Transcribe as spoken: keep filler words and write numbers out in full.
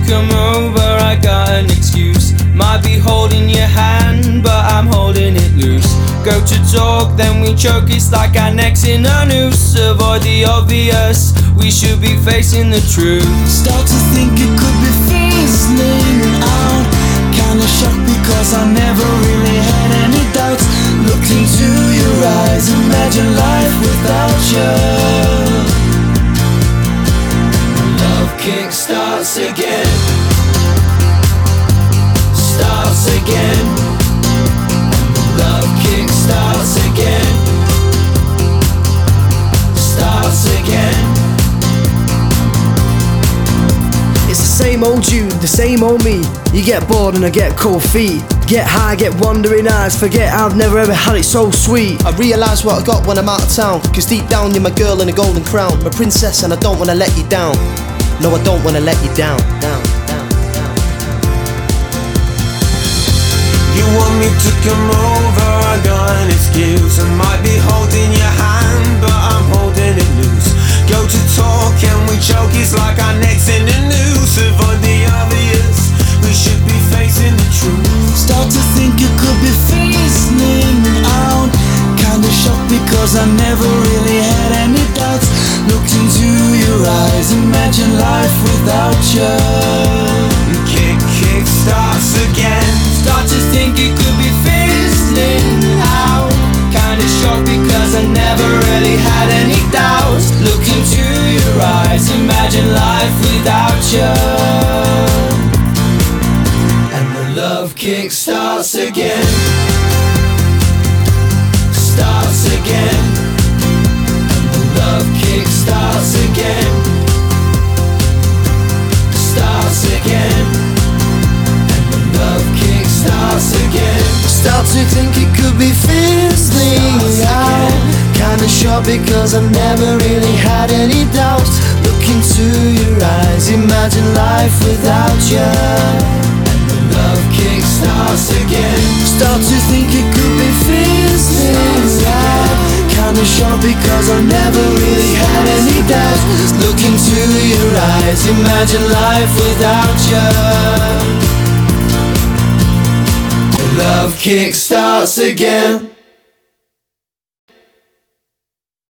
come over, I got an excuse. Might be holding your hand, but I'm holding it loose. Go to talk, then we choke, it's like our necks in a noose. Avoid the obvious, we should be facing the truth. Start to think it could be fizzling out. Kinda shocked because I never really had any doubts. Look into your eyes, imagine life without you. Love kick starts again. Starts again. Love kick starts again. Starts again. It's the same old you, the same old me. You get bored and I get cold feet. Get high, get wandering eyes. Forget I've never ever had it so sweet. I realise what I got when I'm out of town. Cause deep down you're my girl in a golden crown. My princess and I don't wanna let you down. No, I don't wanna let you down, down, down, down. You want me to come over, I got an excuse. I might be holding your hand, but I'm holding it loose. Go to talk and we choke, it's like our necks in a noose. Avoid the obvious, we should be facing the truth. Start to think it could be fizzling out. Kinda shocked because I never really had any doubts. Looked into your eyes, imagine life without you. Kick, kick starts again. Start to think it could be fizzling out. Kinda shocked because I never really had any doubts. Look into your eyes, imagine life without you. And the love kick starts again. Starts again. And the love kick starts again. Starts again. And the love kick starts again. Start to think it could be fizzling out. Kinda shocked because I've never really had any doubts. Look into your eyes, imagine life without you. And the love kick starts again. Start to think it could be fizzling out. Kinda shocked because I've never really had any doubts. Look into your eyes, imagine life without you. The love kick starts again.